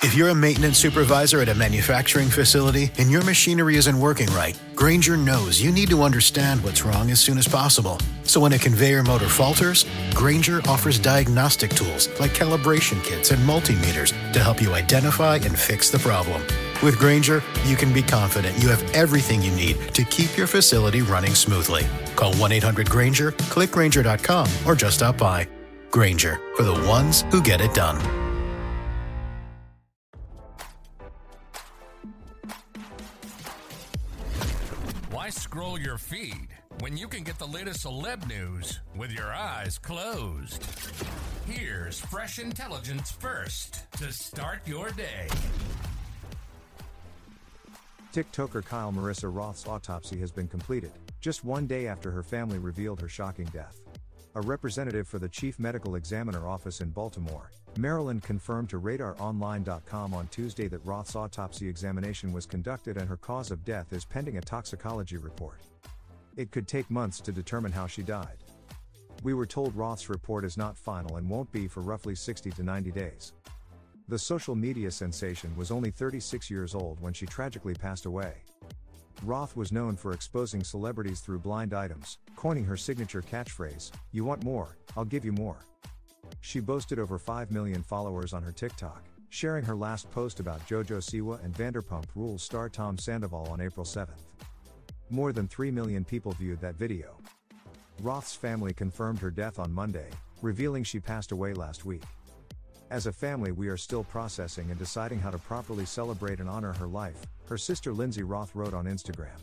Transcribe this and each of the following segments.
If you're a maintenance supervisor at a manufacturing facility and your machinery isn't working right, Grainger knows you need to understand what's wrong as soon as possible. So when a conveyor motor falters, Grainger offers diagnostic tools like calibration kits and multimeters to help you identify and fix the problem. With Grainger, you can be confident you have everything you need to keep your facility running smoothly. Call 1-800-GRAINGER, click Grainger.com, or just stop by. Grainger, for the ones who get it done. Why scroll your feed when you can get the latest celeb news with your eyes closed? Here's fresh intelligence first to start your day. TikToker Kyle Marissa Roth's autopsy has been completed, just one day after her family revealed her shocking death. A representative for the Chief Medical Examiner Office in Baltimore, Maryland confirmed to RadarOnline.com on Tuesday that Roth's autopsy examination was conducted and her cause of death is pending a toxicology report. It could take months to determine how she died. We were told Roth's report is not final and won't be for roughly 60 to 90 days. The social media sensation was only 36 years old when she tragically passed away. Roth was known for exposing celebrities through blind items, coining her signature catchphrase, "You want more, I'll give you more." She boasted over 5 million followers on her TikTok, sharing her last post about JoJo Siwa and Vanderpump Rules star Tom Sandoval on April 7th. More than 3 million people viewed that video. Roth's family confirmed her death on Monday, revealing she passed away last week. "As a family, we are still processing and deciding how to properly celebrate and honor her life," her sister Lindsay Roth wrote on Instagram.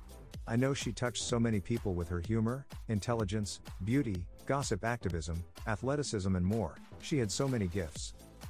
"I know she touched so many people with her humor, intelligence, beauty, gossip activism, athleticism and more. She had so many gifts.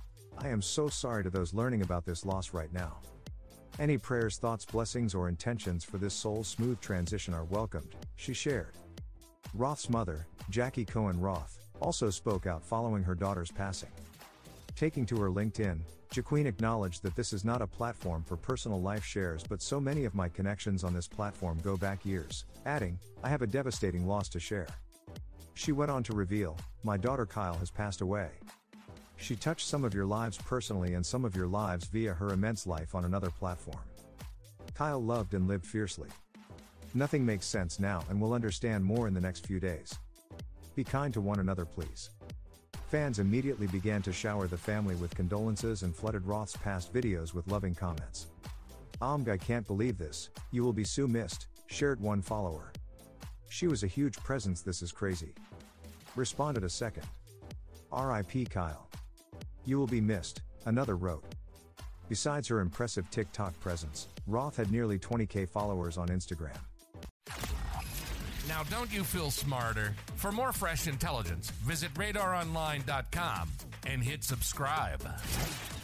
I am so sorry to those learning about this loss right now. Any prayers, thoughts, blessings or intentions for this soul's smooth transition are welcomed," she shared. Roth's mother, Jackie Cohen Roth, also spoke out following her daughter's passing. Taking to her LinkedIn, Jaqueen acknowledged that this is not a platform for personal life shares, but so many of my connections on this platform go back years, adding, "I have a devastating loss to share." She went on to reveal, "My daughter Kyle has passed away. She touched some of your lives personally and some of your lives via her immense life on another platform. Kyle loved and lived fiercely. Nothing makes sense now and we'll understand more in the next few days. Be kind to one another, please." Fans immediately began to shower the family with condolences and flooded Roth's past videos with loving comments. "I can't believe this, you will be so missed," shared one follower. "She was a huge presence, this is crazy," responded a second. "R.I.P. Kyle. You will be missed," another wrote. Besides her impressive TikTok presence, Roth had nearly 20,000 followers on Instagram. Now, don't you feel smarter? For more fresh intelligence, visit RadarOnline.com and hit subscribe.